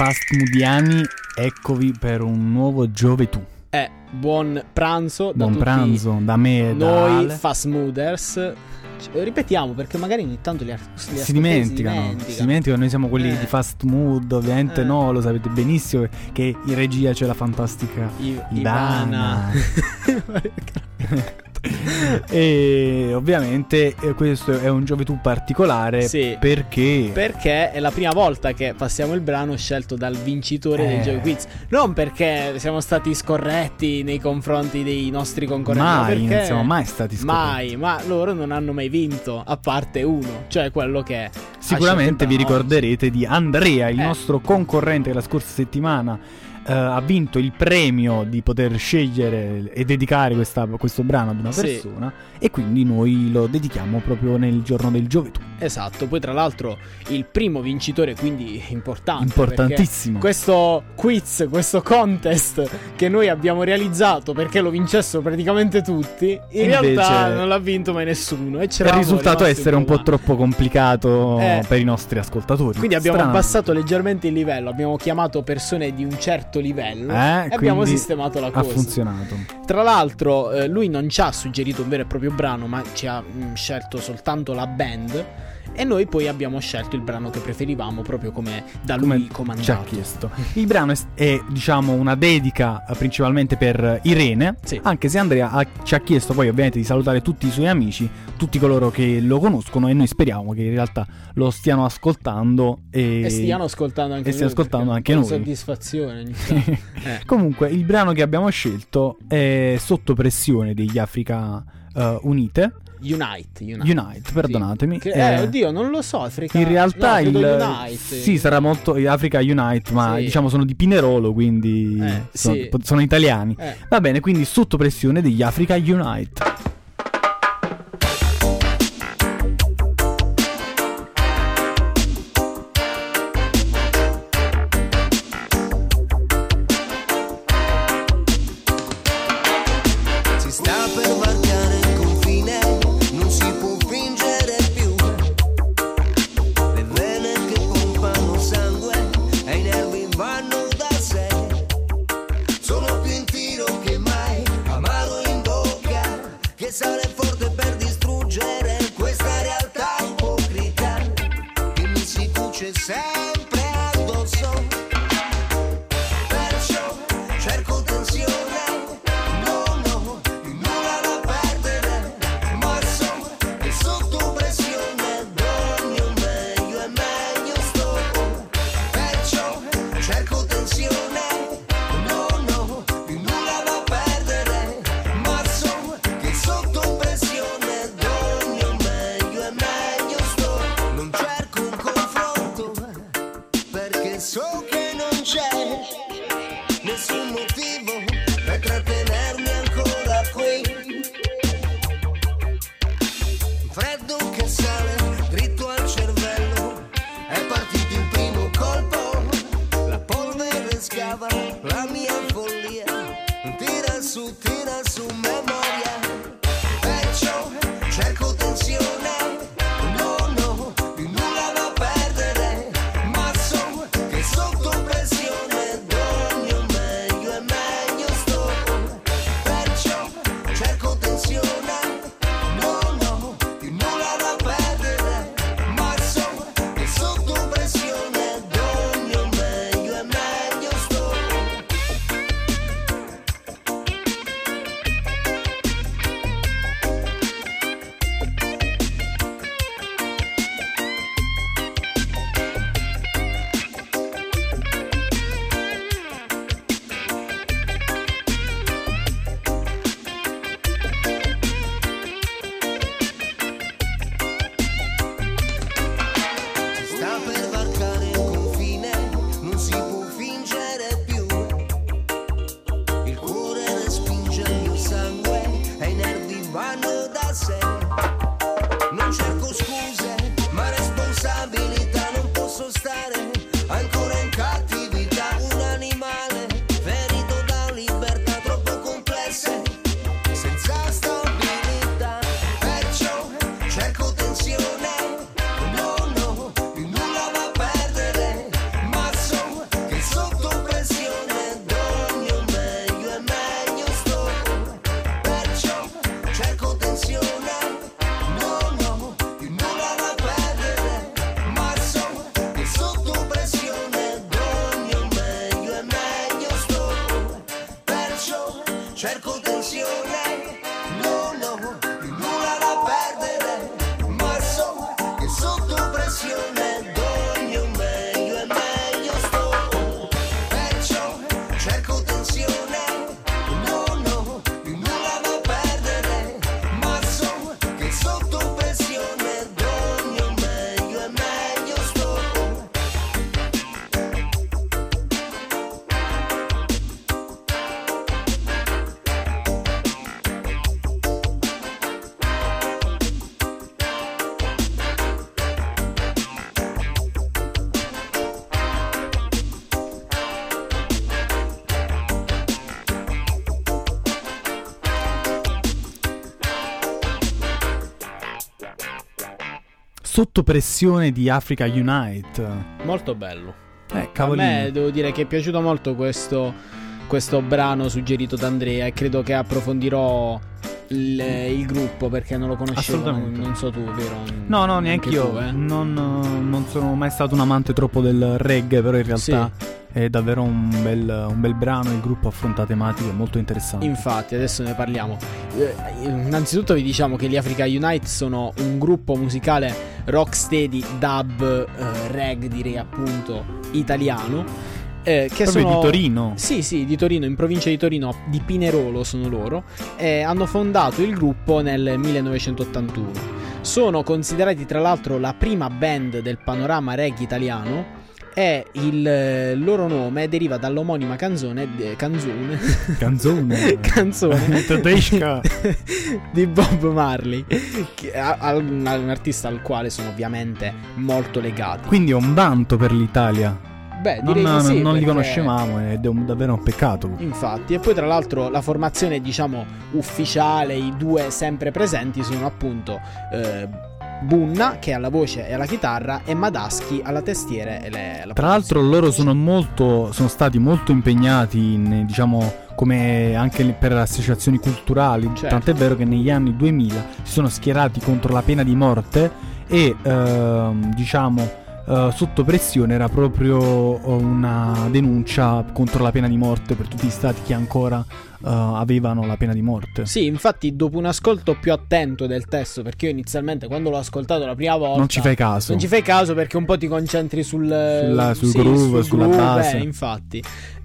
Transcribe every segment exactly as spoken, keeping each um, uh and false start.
Fast Moodiani, eccovi per un nuovo Gioventù. Eh, buon pranzo da buon tutti pranzo da me e da noi Ale. Fast Mooders. Ripetiamo perché magari ogni tanto li, si, si dimenticano, si dimenticano. Noi siamo quelli eh. di Fast Mood, ovviamente eh. no, lo sapete benissimo che in regia c'è la fantastica I- Ivana. E ovviamente questo è un Gioventù particolare, sì, perché perché è la prima volta che passiamo il brano scelto dal vincitore eh. del Giovi Quiz. Non perché siamo stati scorretti nei confronti dei nostri concorrenti, mai, perché non siamo mai stati scorretti, mai, ma loro non hanno mai vinto, a parte uno, cioè quello che sicuramente vi ricorderete oggi. di Andrea, il eh. nostro concorrente che la scorsa settimana Uh, ha vinto il premio di poter scegliere e dedicare questa, questo brano ad una persona, sì, e quindi noi lo dedichiamo proprio nel giorno del Gioventù. Esatto, poi tra l'altro il primo vincitore, quindi importante, importantissimo, questo quiz, questo contest che noi abbiamo realizzato perché lo vincessero praticamente tutti, in invece realtà non l'ha vinto mai nessuno, e è risultato essere un po' troppo complicato eh. per i nostri ascoltatori. Quindi abbiamo Strano. abbassato leggermente il livello, abbiamo chiamato persone di un certo livello eh, e abbiamo sistemato la cosa. Ha funzionato. Tra l'altro eh, lui non ci ha suggerito un vero e proprio brano, ma ci ha mh, scelto soltanto la band, e noi poi abbiamo scelto il brano che preferivamo proprio come da lui come comandato. Ci ha chiesto. Il brano è, è diciamo una dedica principalmente per Irene, sì, anche se Andrea ha, ci ha chiesto poi ovviamente di salutare tutti i suoi amici, tutti coloro che lo conoscono, e noi speriamo che in realtà lo stiano ascoltando e, e stiano ascoltando anche e noi, ascoltando anche con noi. soddisfazione ogni tanto. eh. Comunque il brano che abbiamo scelto è Sotto pressione degli Africa uh, Unite. Unite, Unite, Unite, perdonatemi. Sì. Che, eh, oddio, non lo so. Africa... In realtà no, il Unite. Sì, sarà molto Africa Unite, ma sì, diciamo sono di Pinerolo, quindi eh, sono, sì, sono italiani. Eh. Va bene, quindi Sotto pressione degli Africa Unite. Perciò cerco tensione, no, no, più nulla da perdere, ma so che sotto pressione voglio meglio e meglio sto. Perciò cerco tensione, no, no, più nulla da perdere, ma so che sotto pressione voglio meglio e meglio sto. Sotto pressione di Africa Unite. Molto bello. Eh, A me devo dire che è piaciuto molto questo, questo brano suggerito da Andrea e credo che approfondirò il, il gruppo perché non lo conoscevo, non, non so tu, vero? No, no, neanche io. Tu, eh? non, non sono mai stato un amante troppo del reggae, però in realtà Sì. è davvero un bel, un bel brano. Il gruppo affronta tematiche molto interessanti. Infatti, adesso ne parliamo. Eh, innanzitutto vi diciamo che gli Africa Unite sono un gruppo musicale rocksteady, dub, eh, reg direi appunto, italiano. Eh, che Proprio sono di Torino. Sì, sì, di Torino, in provincia di Torino, di Pinerolo sono loro. E hanno fondato il gruppo nel millenovecentottantuno. Sono considerati tra l'altro la prima band del panorama reggae italiano. E il eh, loro nome deriva dall'omonima canzone eh, canzone Canzone. canzone Tedesca. di Bob Marley, che, a, a, un artista al quale sono ovviamente molto legati. Quindi è un vanto per l'Italia. Beh, Non, direi di sì, non li perché- conoscevamo ed è un- davvero un peccato. Infatti, e poi tra l'altro la formazione diciamo ufficiale, i due sempre presenti sono appunto eh, Bunna che ha la voce e la chitarra e Madaschi alla tastiere e le, la Tra l'altro loro sono molto sono stati molto impegnati in, diciamo, come anche per associazioni culturali. Certo. Tant'è vero che negli anni duemila si sono schierati contro la pena di morte e ehm, diciamo eh, sotto pressione era proprio una denuncia contro la pena di morte per tutti gli stati che ancora eh, avevano la pena di morte. Sì, infatti dopo un ascolto più attento del testo, perché io inizialmente quando l'ho ascoltato la prima volta Non ci fai caso. non ci fai caso perché un po' ti concentri sul, Sulla- sul sì, groove, sul sulla groove, base. eh, infatti.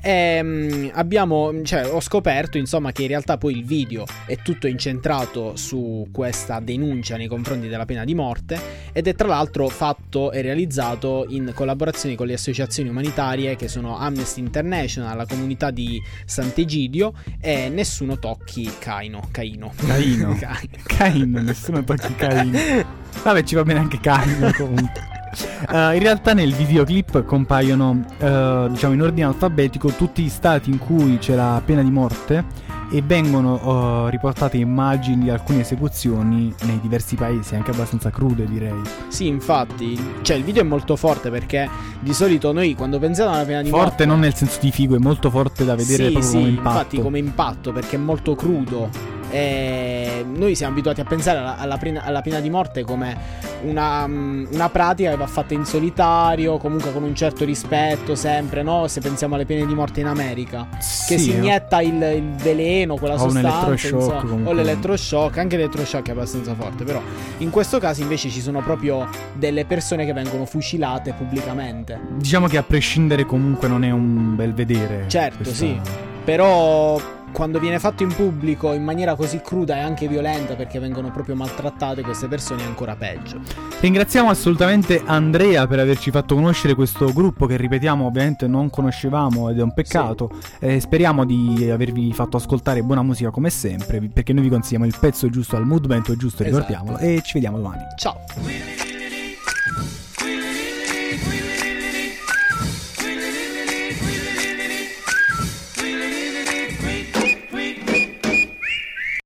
Ehm, abbiamo, cioè, ho scoperto insomma che in realtà poi il video è tutto incentrato su questa denuncia nei confronti della pena di morte ed è tra l'altro fatto e realizzato in collaborazione con le associazioni umanitarie che sono Amnesty International, la comunità di Sant'Egidio e Nessuno Tocchi Caino. Caino. Caino. Caino. Caino, nessuno tocchi Caino. Vabbè, ci va bene anche Caino comunque. Uh, in realtà nel videoclip compaiono uh, diciamo in ordine alfabetico tutti gli stati in cui c'è la pena di morte e vengono uh, riportate immagini di alcune esecuzioni nei diversi paesi, anche abbastanza crude direi. Sì, infatti, cioè il video è molto forte perché di solito noi quando pensiamo alla pena di morte Forte non nel senso di figo, è molto forte da vedere sì, proprio sì, come impatto. infatti come impatto perché è molto crudo. E noi siamo abituati a pensare alla, alla, pena, alla pena di morte come una, una pratica che va fatta in solitario, comunque con un certo rispetto sempre, no? Se pensiamo alle pene di morte in America, che Sì, si eh. inietta il, il veleno, quella O un sostanza, elettroshock, insomma, comunque. o l'elettroshock, anche l'elettroshock è abbastanza forte, però in questo caso invece ci sono proprio delle persone che vengono fucilate pubblicamente. Diciamo che a prescindere comunque non è un bel vedere. Certo, questa- sì. Però quando viene fatto in pubblico in maniera così cruda e anche violenta perché vengono proprio maltrattate queste persone è ancora peggio. Ringraziamo assolutamente Andrea per averci fatto conoscere questo gruppo che, ripetiamo, ovviamente non conoscevamo ed è un peccato. Eh, speriamo di avervi fatto ascoltare buona musica come sempre, perché noi vi consigliamo il pezzo giusto al mood, momento giusto, Esatto. ricordiamolo, e ci vediamo domani. Ciao.